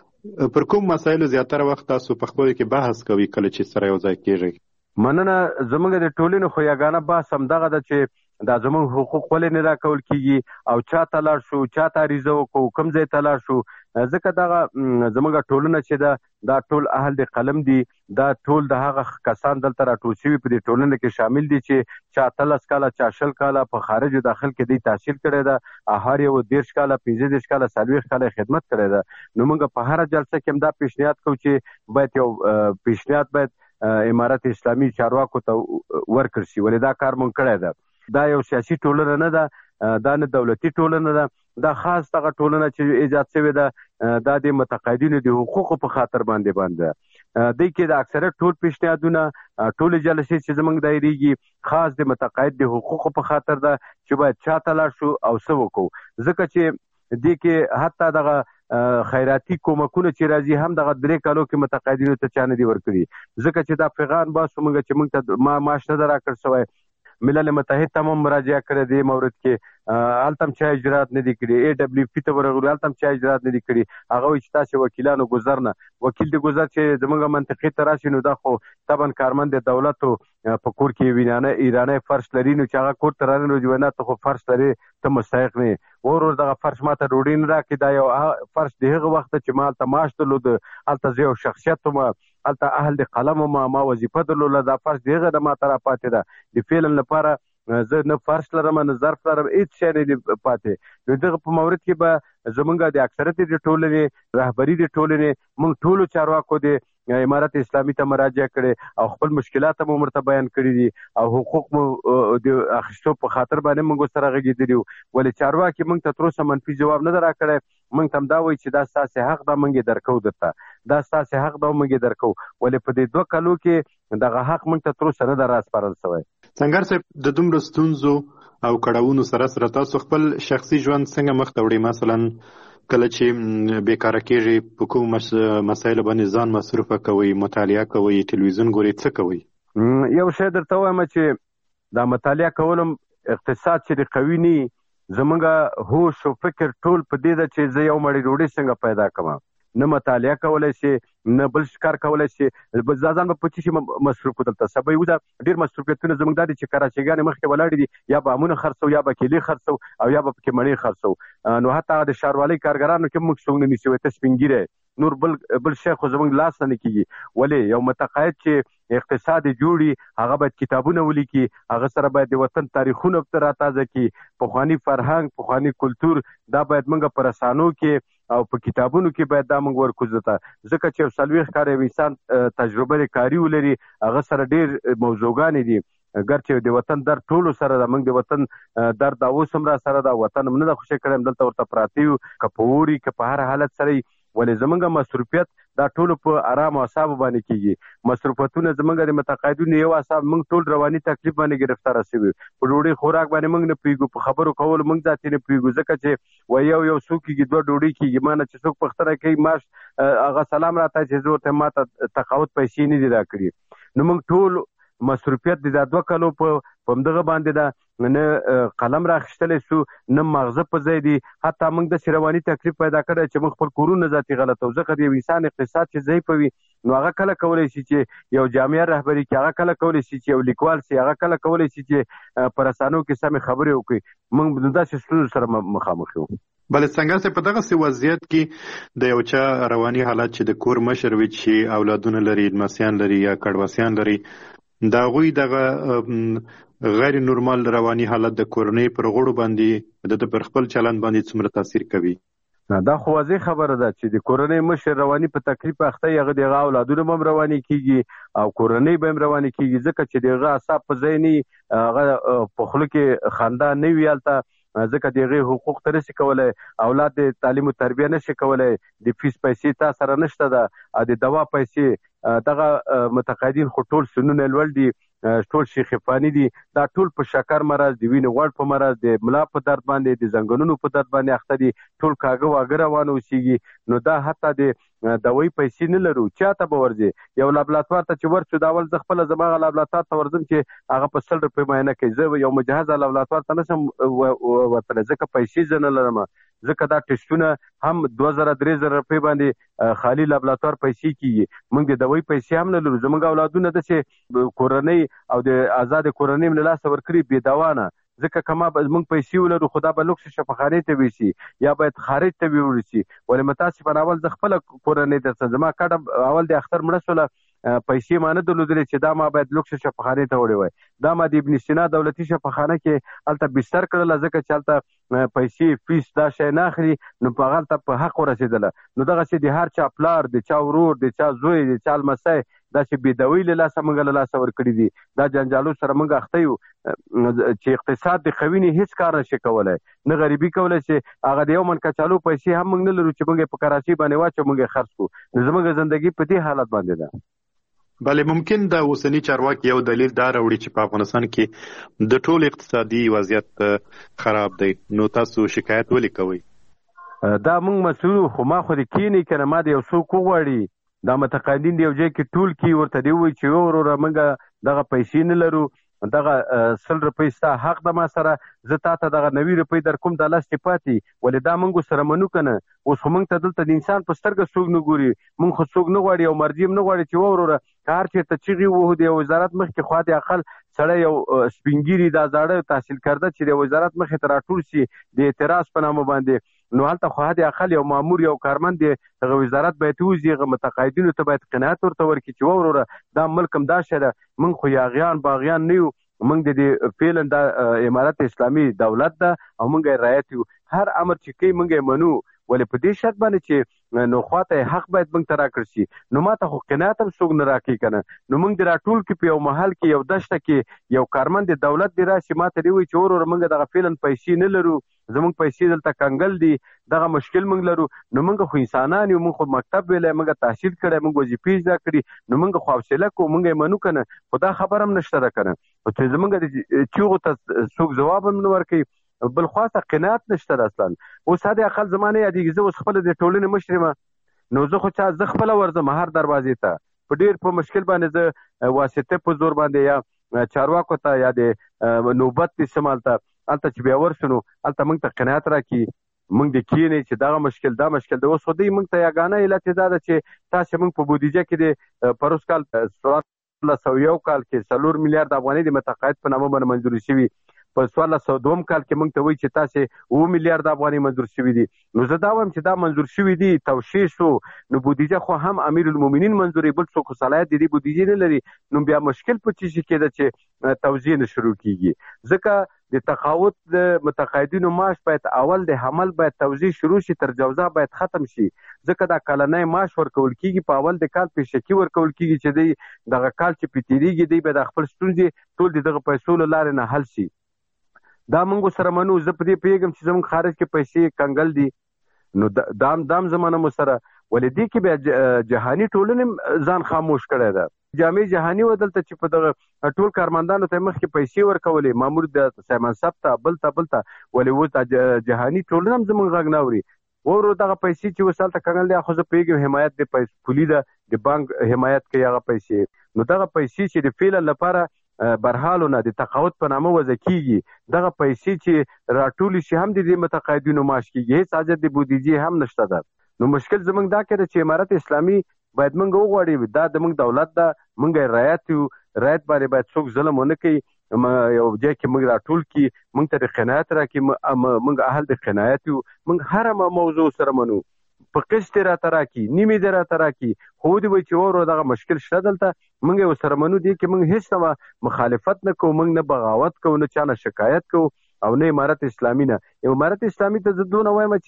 پر کوم مسایلو زیاتره وخت تاسو په خپلو کې بحث کوئ کله چې سره یو ځای کېږئ؟ مننه. زمونږ د ټولنې خو یګانه بحث همدغه ده چې دا زمونږ حقوق ولې نه راکول کیږي او چا ته لاړ شو، چا ته عریضه وکړو، کوم ځای ته لاړ شو. ځکه دغه زمونږ ټولنه چې ده دا ټول اهل د قلم دي، دا ټول د هغه کسان دلته راټول شوي په دې ټولنه کې شامل دي چې چا 13 کاله، چا 20 کاله په خارج داخل کې دی تحصیل کړی ده، هر یو 13 کاله، 15 کاله، 40 کاله خدمت کړی ده. نو موږ په هر جلسه کې هم دا پیشنهاد کوو چې باید یو پیشنهاد باید امارت اسلامي چارواکو ته ورکړل شي، ولې دا کار مونږ کړی ده. دا یو سیاسي ټولنه نه ده، دا نه دولتي ټولنه ده، دا خاص دغه ټولنه چې ایجاد شوې ده دا د متقاعدینو د حقوقو په خاطر باندې ده. دوی کې د اکثریت ټول پیشنهادونه، ټول جلسې چې زموږ دایریږي خاص د متقاعد د حقوقو په خاطر ده چې باید چا ته لاړ شو او څه وکړو. ځکه چې دې کې حتی دغه خیراتي کومکونه چې راځي هم دغه 3 کالو کې متقاعدینو ته چا نه دي ورکړي. ځکه چې دا پیغام باسو موږ چې موږ ته معاش نه ده راکړل شوی. ملل متحد ته هم مراجعه کړې دې مورد کې، هلته هم چا اجرات نه دي کړي. AWP ته ورغلو، هلته هم چا اجرات نه دي کړي. هغه وایي چې تاسې وکیلانو ګذر نه، وکیل د ګذر چې زموږ منطقې ته راشي نو دا خو طبعا کارمند د دولتو په کور کې ایرانی فرش لري، نو چې هغه کور ته رانه نو نه ته خو فرش لري، ته مستحق نه ورور دغه فرش ماته ډوډۍ نه راکړي. دا یو فرش د هغه وخت چې ما هلته معاش درلود، هلته زه یو شخصیت وم، هلته اهل د قلم وم، ما وظیفه درلوده. دا فرش د هغه د ماته راپاتې ده. د فعلا لپاره زه نه فرش لرم نه ظرف لرم، هېڅ شی نه دي پاتې. نو دغه په مورد کې به زمونږ د اکثریت د ټولنې رهبري د ټولنې موږ ټولو چارواکو د امارت اسلامي ته مراجعه کړې او خپل مشکلات هم ورته بیان کړي دي او حقوق مو د اخیستو په خاطر باندې موږ سره غږېدلي وو. ولې چارواکي موږ ته تر اوسه منفي جواب نه ده راکړی. موږ ته هم دا وایي چې دا ستاسې حق ده، موږ یې درکوو درته، دا ستاسې حق ده او موږ یې درکوو. ولې په دې 2 کالو کې دغه حق موږ ته تر اوسه نه ده راسپارل شوی. سنګر صاحب، د دومره ستونزو او کړاوونو سره تاسو خپل شخصي ژوند څنګه مخ ته وړئ؟ مثلا کله چې بیکاره کېږئ په کوم مسایلو باندې ځان مصروفه کوئ، مطالعه کوئ، تلویزیون ګورئ، څه کوئ؟ یو شی درته وایم چې دا مطالعه کولم اقتصاد چې د قوي نه، زمونږ هوش او فکر ټول په دې ده چې زه یو مړۍ ډوډۍ څنګه پیدا کړم. نه مطالعه کولی شي، نه بل کار کولی شي، ځان به په څه شي مصروف کړو. دلته سبا یو ډېر مصروفیتونه زموږ دا دي چې کراچیګانې مخکې ولاړې دي، یا به امونه خرڅو، یا به کیلې خرڅو، او یا به پکې مڼې خرڅو. نو حتی د ښاروالۍ کارګرانو کې موږ څوک نه نیسي، ته سپین ږیری نور بل شی خو زموږ لاس نه کېږي. ولې یو متقاعد چې اقتصاد جوړي هغه باید کتابونه ولیکي، هغه سره باید د وطن تاریخونه راتازه کړي، پخواني فرهنګ، پخواني کلتور، دا باید موږ په رسانو کې او په کتابونو کې باید دا موږ ورکوزو ته. ځکه چې یو 40 کاله یو انسان تجربه کاري ولري، هغه سره ډېر موضوعګانې دي. ګرچې د وطن درد ټولو سره ده، موږ د وطن درد اوس هم را سره ده، وطن هم نه ده خوشی کړی، دلته ورته پراته یو، که په اوري که په هر حالت سره. ولې زمونږ مصروفیت دا ټولو په آرام اعصابو باندې کېږي. مصروفتونه زمونږ د متقاعدینو یو اعصاب، موږ ټول رواني تکلیف باندې ګرفتاره شوي، په ډوډۍ خوراک باندې موږ نه پوهېږو، په خبرو کولو موږ ذاتي نه پوهېږو. ځکه چې وایي یو څو کېږي 2 ډوډۍ کېږي، ما نه چې څوک پوښتنه کوي معاش هغه سلام راته چې زه ورته ما ته تقاعد پیسې نه دي راکړي. نو موږ ټول مصروفیت د 2 کالو په همدغه باندې ده، نه قلم راخیستلی سو، نه مغزه په ځای دي. حتی موږ داسې رواني تکلیف پیدا کړی چې موږ خپل کورونه ذاتي غلطو. ځکه د یو انسان اقتصاد چې ضعیف وي نو هغه کله کولی شي چې یو جامعه رهبري کړي، هغه کله کولی شي چې یو لیکوال شي، هغه کله کولی شي چې په رسانو کې سمې خبرې وکړي. موږ داسې ستونزو سره مخامخ یو. بلې څنګه چې په دغسې وضعیت کې د یو چا رواني حالت چې د کور مشر وي، چې اولادونه لري، لمسیان لري یا کډواسیان لري، د هغوی دغه غیر نورمال رواني حالت د کورنۍ پر غړو باندې د پر خپل چلند باندې څومره تاثیر کوي؟ دا خو واضح خبره ده چې د کورنۍ مشر رواني په تکلیف اخته هغه دغه اولادونه هم رواني کیږي او کورنۍ به هم رواني کیږي ځکه چې دغه اعصاب په ځای نه هغه په خوله کې خندا نه وي هلته ځکه دغه حقوق ته نشي کولی اولاد د تعلیم او تربیه نشي کولی د فیس پیسې تا سره نشته ده او د دوا پیسې دغه متقاعدین خو ټول سنونه لوړ دي ټول شیخفانی دي دا ټول په شکر مرض دی وینې غوړ په مرض دی ملا په درد باندې د زنګونونو په درد باندې اخته دي ټول کاغه واګه روان اوسېږي نو دا حتی د دوی پیسې نه لرو چاته به ورځي یو لابراتوار ته چې ورشو دا اول زه خپله زما لابراتوار ته ورځم چې هغه په 100 روپۍ معاینه کوي زه یو مجهزه لابراتوار ته نشم وتلی ځکه پیسې زه نه لرم ځکه دا ټسټونه هم 2000-3000 روپۍ باندې خالي لابراتوار پیسې کیږي موږ د دوی پیسې هم نه لرو زموږ اولادونه داسې کورنۍ او د آزاد کورنۍ من لاسه ورکړي بې دوانه ځکه کما موږ پیسې ولرو خدا به لوکس شفاخانې ته ویسي یا باید خارج ته ویوړي شي ولې متاسفانه اول د خپل کورنۍ درته زما کډه اول د اختر مړه شوله پیسې ما نه درلودلې چې دا ما باید لوکس شفاخانې ته وړی وای دا ما د ابن سینا دولتي شفاخانه کې هلته بستر کړله ځکه چې هلته پیسې فیس دا شی نه اخلي نو په هغه هلته په حق ورسېدله نو دغسې د هر چا پلار د چا ورور د چا زوی د چا لمسی داسې بېدوي له لاسه موږ له لاسه ورکړي دي دا جنجالو سره موږ اخته یو چې اقتصاد د قوي نه هېڅ کار نشي کولی نه غریبي کولی چې هغه د یو من کچالو پیسې هم موږ نه لرو چې موږ یې په کراچۍ باندې واچو موږ یې خرڅ کړو نو زموږ زندګي په دې حالت باندې ده بله ممکن د اوسنی چارواکي یو دلیل دا راوړي چې په افغانستان کې د ټول اقتصادي وضعیت خراب دی نو تاسو شکایت ولې کوئ دا موږ مسؤل خو ما خو د کینې که نه ما د یو څوک وغواړي دا متقاعدین د یو ځای کې ټول کې ورته دی وایي چې وروره موږ دغه پیسې نه لرو دغه 100 روپۍ ستا حق ده ما سره زه تا ته دغه 90 روپۍ در کوم دا لس پاتې ولې دا موږ سره منو که نه اوس خو موږ ته دلته د انسان په سترګه څوک نه ګوري موږ خو څوک نه غواړي او مرجي هم نه غواړي چې وروره که هر چېرته چغې وهو د وزارت مخکې خوا د اقل سړی یو سپینګیري دا زاړه تحصیل کرده چې د وزارت مخې ته راټول شي د اعتراض په نامه باندې نو هلته خو حد اقل یو مامور یو کارمند دی هغه وزارت باید ووځي هغه متقاعدینو ته باید قناعت ورته ورکړي چې وروره دا ملک هم دا شی ده موږ خو یاغیان باغیان نه یو موږ د فعلا د امارت اسلامي دولت ده او موږ یې رعایت یو هر امر چې کوي موږ یې منو ولې په دې شرط باندې چې نو خواته حق باید موږ ته راکړل شي نو ما ته خو قناعت هم څوک نه راکوي که نه نو موږ د راټول کې په یو محل کې یو دشته کې یو کارمند د دولت دی راشي ما ته دې وایي چې وروره موږ دغه فعلا پیسې نه لرو زموږ پیسې دلته کنګل دي دغه مشکل موږ لرو نو موږ خو انسانان یو موږ خو مکتب ویلی موږ تحصیل کړی موږ وظیفې زده کړي نو موږ خو حوصله کوو موږ یې منو که نه خو دا خبر هم نشته ده که نه چې زموږ د چیغو ته څوک ځواب هم نه ورکوي بل خواته قناعت نشته ده اصلا اوس حد اقل زما نه یادېږي زه اوس خپله د ټولنې مشر یم نو زه خپله ورځم هر دروازې ته په ډېر په مشکل باندې زه واسطه په زور باندې یا چارواکو ته یا د نوبت د سم هلته چې بیا ورسو نو هلته موږ ته قناعت راکړي موږ د کینې چې دغه مشکل دا مشکل دی اوس خو دوی موږ ته یګانه علت دا ده چې تاسې موږ په بودیجه کې د پروس کال 1401 کال کې 4 میلیارډ افغانۍ د متقاعد په نامه باندې منظوري شوي په 1402 کال کې موږ ته وایي چې تاسې 9 میلیارډ افغانۍ منظور شوي دي نو زه دا وایم چې دا منظور شوي دي توشیح شو نو بودیجه خو هم امیر المؤمنین منظوري بل څوک صلاحیت د دې بودیجې نه لري نو بیا مشکل په څه شي کې ده چې توزیع نه شروع کیږي ځکه د تقاعد د متقاعدینو معاش باید اول د حمل باید توزیع شروع شي تر جوزا باید ختم شي ځکه دا کلنی معاش ورکول کیږي په اول د کال پیشکي ورکول کیږي چې دی دغه کال چې په تیریږي دی به د خپل ستونزې ټول د دغه پیسو له لارې نه حل شي دا موږ سره منو زه په دې پوهېږم چې زموږ خارج کې پیسې کنګل دي نو دام زمانه مو سره ولې دې کې بیا جهاني ټولنې ځان خاموش کړی ده جامع جهاني و دلته چې په دغه ټول کارمندانو ته مخکې پیسې ورکولې مامور د سایمنصب ته بل ته ولې اوس جهاني ټولنه هم زموږ غږ نه اوري ورو دغه پیسې چې اوس هلته کنګل دی خو زه پوهېږم حمایت د پولي ده د بانک حمایت کوي هغه پیسې نو دغه پیسې چې د فعلا لپاره برحالونه د تقاعد په نامه وضع کیږي دغه پیسې چې راټولې شي هم د دې متقاعدینو معاش کیږي هېڅ حاجت د بودیجې هم نشته ده نو مشکل زموږ دا کړی چې امارت اسلامي باید موږ وغواړي دا د موږ دولت ده موږ یې رعایت یو رعایت باندې باید څوک ظلم ونه کوي یو ځای کې موږ راټول کړي موږ ته د قناعت راکړي موږ اهل د قناعت یو موږ هره موضوع سره منو په قسط راته راکړي نیمې دې راته راکړي خو ودې وایي چې ورو دغه مشکل شته دلته موږ یې ورسره منو دې کې موږ هېڅ مخالفت نه کوو موږ نه بغاوت کوو نه چا نه شکایت کوو او نه امارت اسلامي نه امارت اسلامي ته زه دونه وایم چې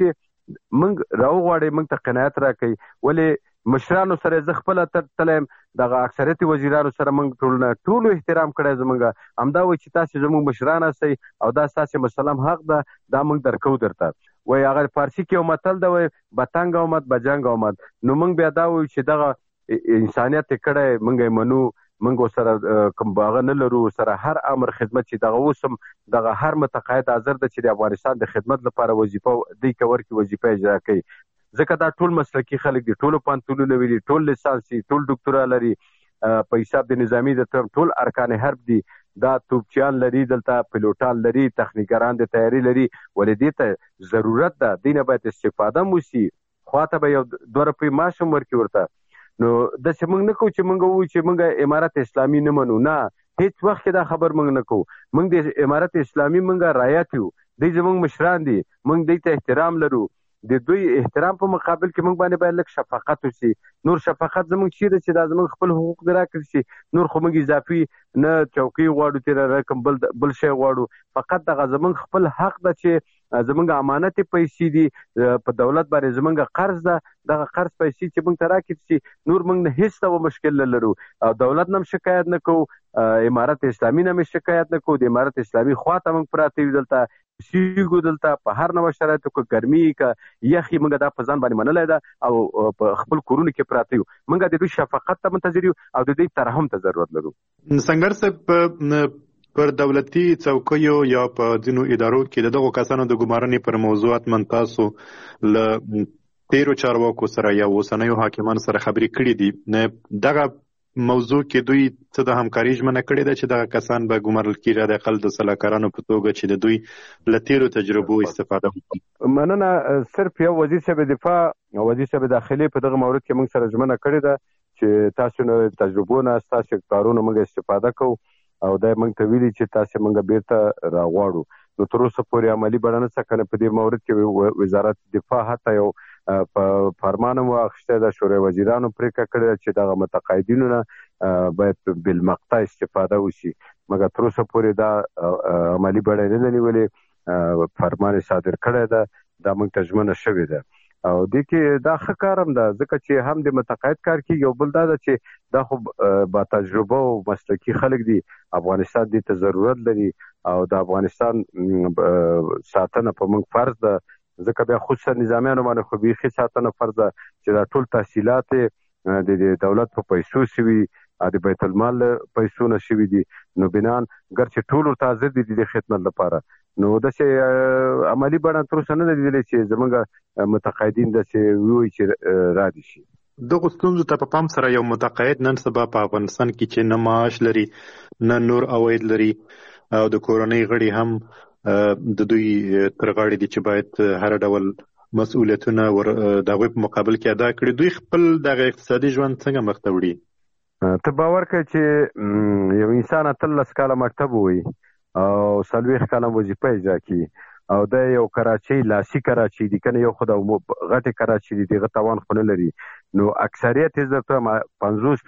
موږ راوغواړئ موږ ته قناعت راکړئ. ولې مشرانو سره زه خپله تلم دغه اکثریت وزیرانو سره موږ ټولو احترام کړی زموږ همدا وایي چې تاسې زموږ مشران هستئ او دا ستاسې مسلم حق ده دا موږ درکو درته. وایي هغه فارسي کې یو متل ده وایي بتنګ آمد بجنګ آمد. نو موږ بیا دا وایو چې دغه انسانیت یې کړی موږ یې منو موږ سره کوم هغه نه لرو سره هر امر خدمت چې دغه اوس هم دغه هر متقاعد حاضر ده چې د افغانستان د خدمت لپاره وظیفه دی کور کې وظیفه اجرا کوي. ځکه دا ټول مسلکي خلک دي ټولو پوهنتونونه ویلي ټول لیسانس دي ټول ډاکټرا لري په حساب د نظامی د ټول ارکان حرب دي دا توپچیان لري دلته پیلوټان لري تخنیکران د تیاری لري ولې دې ته ضرورت ده دینه باید استفاده موسی خواته به یو 2 روپۍ معاش هم ورکړي ورته. نو داسې موږ نه کوو چې موږ ووایو چې موږ امارت اسلامي نه منو. نه هیڅ وخت کې دا خبر موږ نه کوو. موږ د امارت اسلامي موږ رعایت یو دوی زموږ مشران دي موږ دوی ته احترام لرو. د دوی احترام په مقابل کې موږ باندې باید لږ شفقت وشي. نور شفقت زموږ چیرې چې دا زموږ خپل حقوق دې راکړي شي نور خو موږ اضافي نه چوکۍ غواړو چې رقم بل شی غواړو. فقط دغه زموږ خپل حق ده چې زموږ امانت پیسې دي په دولت باندې زموږ قرض ده دغه قرض پیسې چې موږ ته راکړي شي نور موږ نه هیڅ ډول مشکل نه لرو او دولت نه شکایت نه کوو امارت اسلامي نه شکایت نه کوو. د امارت اسلامي خواته موږ پراته یو دلته سیګو دلته په هر نوع شرایطو کې ګرمي کې یخي موږ دا په ځان باندې منلای ده او په خپل کورونو کې پراته یو. موږ د دوی شفقت ته منتظر یو او د دوی ترحم ته ضرورت لرو. سنگر صاحب پر دولتي څوکیو یا په ځینو ادارو کې دغه کسانو د ګمارنې پر موضوعات من تاسو له تیرو چارواکو سره یا اوسنیو حاکمانو سره خبرې کړې دي. دغه موضوع کې دوی څه د همکاري ژمنه کړې ده چې دغه کسان به ګمارل کېږي د خپل د سلاکارانو په توګه چې د دوی له تیرو تجربو استفاده وکړي. مننه. صرف یو وزیر صاحب دفاع او وزیر صاحب داخلي په دغه مورد کې موږ سره ژمنه کړې ده چې تاسو نو تجربو نه تاسو کارونو موږ استفاده کوو او دا موږ ته ویلي چې تاسو موږ بیرته راغواړو. نو تر اوسه پورې عملی بڼه څه کنه په دې مورد کې وزارت دفاع حتی یو په فرمان واخیسته د شورای وزیرانو پریکړه کړې چې دغه متقاعدینو نه باید بالمقطع استفاده وشي مګر تر اوسه پورې دا عملی بڼه نه نیولې فرمان صادر کړی ده دا موږ ته ژمنه شوې ده او د کې دا ښه کار هم ده ځکه چې هم د متقاعد کار کېږي او بل دا ده چې دا خو با تجربه او مسلکي خلک دي افغانستان دې ته ضرورت لري او د افغانستان ساتنه په موږ فرض ده ځکه بیا خصوصا نظامیانو باندې خو بیخي ساتنه فرض ده چې دا ټول تحصیلات د دولت په پیسو شوي د بیت المال پیسو نه شوي دي نو بنان ګرچې ټول ورته حاضر دي د خدمت لپاره نو داسې عملي بڼه تر اوسه نه ده لیدلې چې زموږ متقاعدین داسې ووایي چې را دي شي. دغو ستونزو ته په پام سره یو متقاعد نن سبا په افغانستان کې چې نه معاش لري نه نور عواید لري او د کورنۍ غړي هم د دوی تر غاړې دي چې باید هر ډول مسؤلیتونه د هغوی په مقابل کې ادا کړي دوی خپل دغه اقتصادي ژوند څنګه مخ ته وړي؟ ته باور کوې چې یو انسان 13 کاله مکتب ووایي او 40 کاله وظیفه اجرا کړي او دا یو کراچۍ لاسي کراچۍ دي کنه یو خو د غټې کراچۍ دي دغه توان خو نه لري نو اکثریت یې درته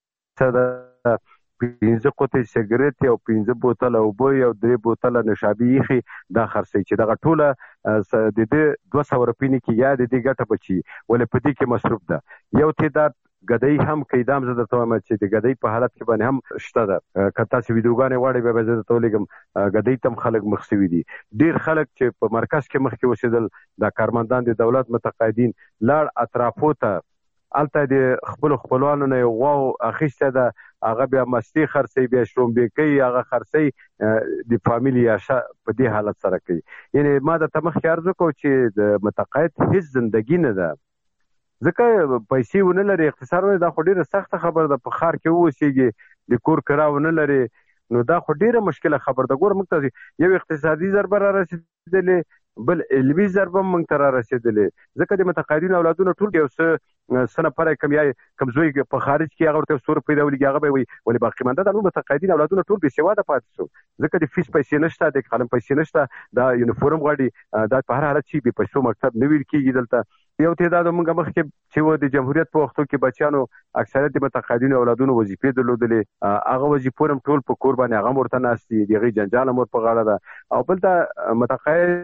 50% 15 قطۍ سګرټ او 15 بوتله اوبه او 3 بوتله نشابي ایخي دا خرڅي چې دغه ټوله د دې 200 روپۍ نه کې یا د دې ګټه بچي ولې په دې کې مصروف ده یو تعداد ګدۍ هم کیدام زده ته ما چې د ګدۍ په حالت کې باندې هم شته ده کته چې ویډیوګانې واړې به زده ته لګم ګدۍ تم خلک مخسوي دي ډیر خلک چې په مرکز کې مخ کې وسیدل د کارمندان د دولت متقاعدین لاړ اطرافو ته الته د خپلوانو نه یو واو اخیسته ده هغه بیا مستی خرڅي بیا شرومبې کوي هغه خرڅي د فامیلی عاشه په دې حالت سره کوي یعنی ما د تمخ ارزو کو چې د متقاعد هیڅ ژوندۍ نه ده ځکه پیسې ونه لري اقتصاد ونه دا خو ډیره سخت خبر ده په خار کې اوسېږي د کور کراونه لري نو دا خو ډیره مشکله خبر ده ګور موږ یو اقتصادي ضربه را رسیدلې بل علمي ضربه موږ ته را رسیدلې ځکه د متقاعدینو اولادونه ټول یو څه سنه پره کمزوی په خارج کې هغه ورته سور پیدا ولګي هغه به وي ولې باقي مانده د متقاعدین اولادونه ټول بې سواده پاتې شو ځکه د فیس پیسې نشته د قلم پیسې نشته دا یونیفورم غواړي دا په هر حالت چې به پیسو مکتب نه ویل کېږي دلته یو تعداد موږ مخکې چې و د جمهوریت په وختو کې بچیانو اکثریت د متقاعدینو اولادونو وظیفې درلودلې، هغه وظیفو هم ټول په کور باندې هغه ورته ناست دي، د هغې جنجال هم ور په غاړه ده. او بل دا متقاعد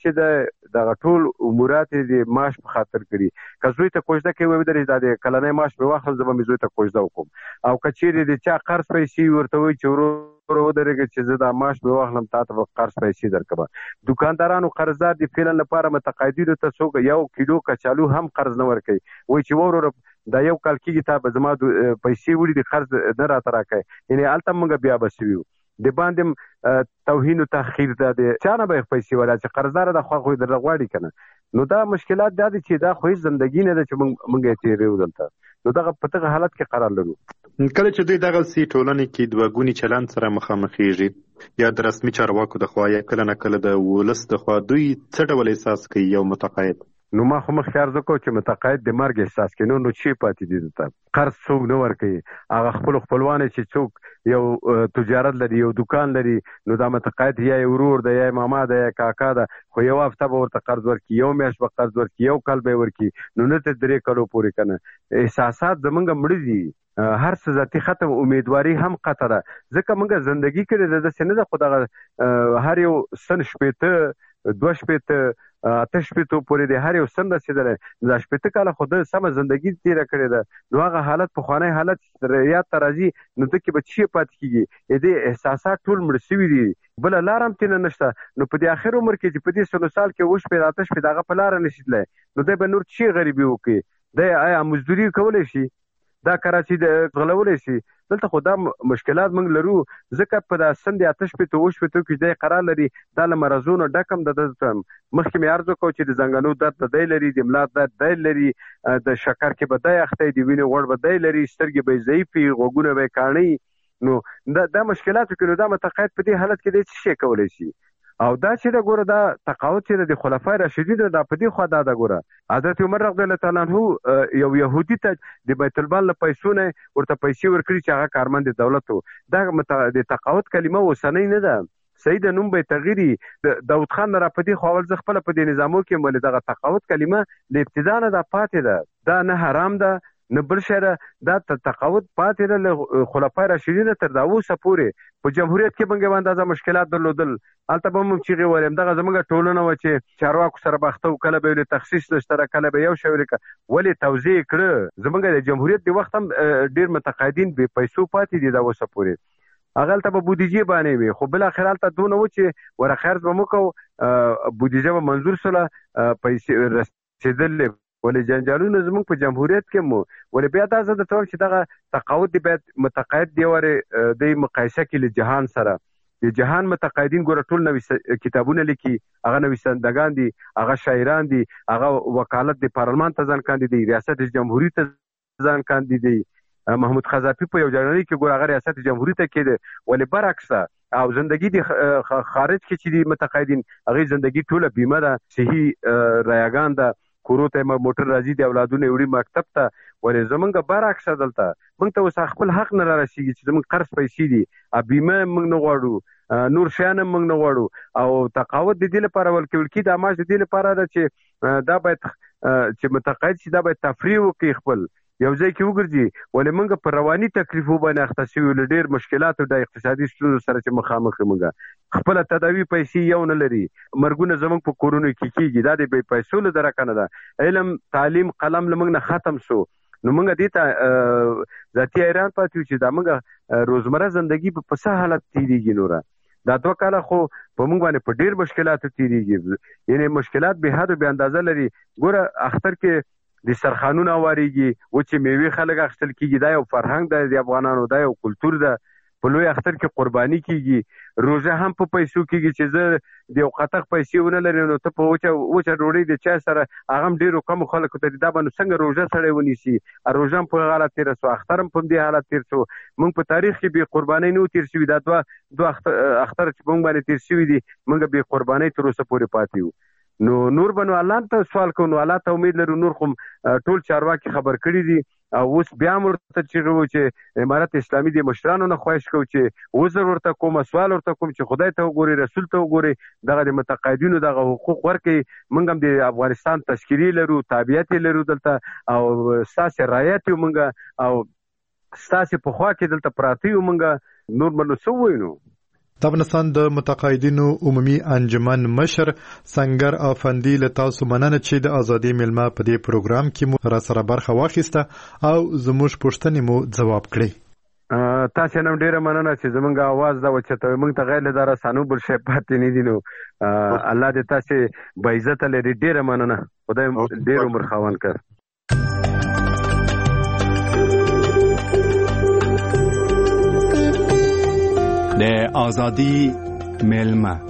چې دغه ټول امورات د معاش په خاطر کړي. که زوی ته کوژده کوي ودرېږي دا د کلنی معاش مې واخل زه به مې زوی ته کوژده وکړم. او که چیرې د چا قرض پیسې ورته وایي چې ورور ودرېږه چې زه دا معاش مې واخلم تا ته به قرض پیسې درکړم. دوکاندارانو قرضدار د فعلا لپاره متقاعدینو ته څوک 1 کیلو کچالو هم قرض نه ورکوي، وایي چې وروره دا 1 کال کېږي تا به زما پیسې وړي د قرض نه راته راکوي. یعنې هلته موږ بیا به سوي د باندې توهین او تحقیر ده د چا نه به پیسې ولا چې قرضدار د خو در غواړي کنه. نو دا مشکلات دا دي چې دا خو زندګی نه ده چې موږ یې تیرې ودلته. نو دغه په دغه حالت کې قرار لرو. کله چې دوی دغه سي ټولنې کې د وګونی چلند سره مخامخېږي یا د رسمي چارواکو د خوا یا کله نه کله د ولس د خوا، دوی څه ډول احساس کوي یو متقاعد؟ نو ما خو مخکې عرض وکړو چې متقاعد د مرګ احساس کوي. نو چې پاتې دي ته قرض څوک نه ورکوي، هغه خپلوان چې څوک یو تجارت لري یو دکان لري، نو دا متقاعد یا ورور ده یا ماما ده یا کاکا ده، خو یو هفته به ورته قرض ورکړي، یو میاشت به قرض ورکړي، یو کال به ورکړي، نو نه تر 3 کالو پورې کنه. احساسات زمونږ مړه دي، هر څه ذاتي ختم، امیدواري هم قطره. ځکه موږ زندگی کړې ده څه نه ده، خو دغه هر یو سن 80 2 80 8 شپېتو پورې د هر یو سن رسېدلی، دا 80 کاله خو د سمه زندګي تېره کړې ده. نو هغه حالت پخوانی حالت یاد ته راځي، نو ده کې به څه پاتې کېږي؟ دې احساسات ټول مړه شوي دي، بله لاره هم تېنه نشته. نو په دې اخر عمر کې چې په دې 100 سال کې 8 8 شپې د هغه په لاره نشي تللی، نو دی به نور څه غریبي وکړي؟ دی آیا مزدوري کولی شي؟ دا کراچي د غلولی شي؟ دلته خو دا مشکلات موږ لرو، ځکه په دا سن د 8 شپېتو 8 شپېتو کې دی قرار لري، دا له مرضونو ډک هم د مخکې مې عرض وکړو چې د زنګنو درد به دی لري، د ملا درد دی لري، د شکر کې به دی اخته، د وینې غوړ به دی لري، سترګې به یې ضعیفې، غوږونه به یې کاڼي. نو دا مشکلاتو کې نو دا متقاعد په دې حالت کې دی څه شی کولی شي؟ او دا چې دا ګوره دا تقاعد چې د خلفای راشدین دا په دې خوا دا ګوره حضرت عمر رضی الله تعالی عنہ یو يهودي ته د بیت المال له پیسو نه ورته پیسې ورکړي چې هغه کارمند دولت وو. دا د تقاعد کلمه اوسنۍ نه ده، سید نوم به تغیری. داود خان را پدې خو اول ځ خپل په دې نظامو کې مل دغه تقاعد کلمه د ابتدا نه دا پاتې ده، دا نه حرام ده نه بل شی ده، دا تقاعد پاتې ده خلفای راشدین تر دا اوسه پورې. په جمهوریت کې باندې اندازه مشکلات درلودل، هلته به موږ چیغې ویلې، دغه زموږ ټولنه وه چې چارواکو سره باخته و، کله به یې تخصیص نشته، کله به یو شی ولیکه، ولې توضیح کړه. زموږ د جمهوریت د وخت هم ډېر متقاعدین بې پیسو پاتې دي دا اوسه پورې. هغه هلته به بودیجې باندې وي، خو بالاخره هلته دونه و چې ور خرڅ به مو کوو، بودیجه به منظور سوله، پیسې رسېدلې. ولې جنجالونه زموږ په جمهوریت کې مو ولې بیا دا زه درته وایم چې دغه تقاعد دی باید متقاعد دی ورې د مقایسه کې له جهان سره. د جهان متقاعدین ګوره ټول نوي کتابونه لیکي، هغه نویسندګان دي، هغه شاعران دي، هغه وکالت د پارلمان ته ځان کاندي دي، ریاست جمهوریت ته ځان کاندي دي. محمود خزاپي په یو جرنالي کې ګوره هغه ریاست جمهوریت ته کېده، ولې برعکسه او زندگی دی خارج کې چې دي متقاعدین هغې زندگی ټوله بیمه ده، صحي رایګان ده، کورو ته موټر راځي، د اولادونه وړي مکتب ته. ولې زمونږ برعکسه دلته موږ ته اوس خپل حق نه رارسېږي چې زموږ قرض پیسې دي، بیمه موږ نه غواړو، نور شیان موږ نه غواړو. او تقاعد د دې لپاره ورکول کېږي، دا معاش د دې لپاره ده چې دا باید چې متقاعد شي دا باید تفریح وکړي، خپل یو ځای کې وګرځي. ولې موږ په رواني تکلیفو باندې اخته شوي له ډېر مشکلاتو د اقتصادي ستونزو سره چې مخامخ یو، موږ خپله تداوي پیسې یو نه لري، مرګونه زموږ په کورونو کې کېږي، دا د بې پیسو له درکه نه ده. علم تعلیم قلم له موږ نه ختم سو، نو موږ دې ته ذاتي حیران پاتې یو چې دا موږ روزمره زندگی په څه حالت تېرېږي. نوره دا 2 کاله خو په موږ باندې په ډېر مشکلاتو تېرېږي، یعنې مشکلات بې حد او بې اندازه لري. ګوره اختر کې د سرخانونه واریږي، وچې میوې خلک اخیستل کېږي، دا یو فرهنګ ده د افغانانو، دا یو کلتور ده. په لوی اختر کې قرباني کېږي، روژه هم په پیسو کېږي چې زه د یو قطق پیسې ونه لري نو ته په وچه ډوډۍ د چای سره هغه هم ډېرو کمو خلکو ته دا به نو څنګه روژه سړی ونیسي. روژه هم په حالت تېره سو، اختر هم په دې حالت تېر سو. موږ په تاریخ کې بې قربانۍ نه و تېر شوي، دا دوه اختر چې موږ باندې تېر شوي دي موږ بې قربانۍ تر اوسه پورې پاتې یو. نو نور به نو الله ته سوال کوو، نو الله ته امید لرو. نور خو ټول چارواکي خبر کړي دي اوس بیا ورته چیغو چې امارت اسلامي د مشرانو نه خواهش کوي چې وزر ورته کوم سوال ورته کوم چې خدای ته وګوري رسول ته وګوري دغه د متقاعدینو دغه حقوق ورکړي. موږ هم د افغانستان تشکیلي لرو تابعیت لرو دلته او ساسه رایت موږ او ساسه په خوا کې دلته پراتی موږ نور منو سو وینو. د افغانستان د متقاعدینو عمومي انجمن مشر سنگر افندي له تاسو مننه چې د ازادي ملما په دې پروګرام کې مو را سره برخه واخیسته او زموږ پوښتنې مو ځواب کړی. تاسو نن ډیره مننه چې زمونږ आवाज دا وچته موږ ته غیر له رسانو بل شي پاتې نه دي. نو الله دې تاسو به عزت لري. ډیره مننه. خدای ډیر عمر خاوند کړ. د ازادي ملما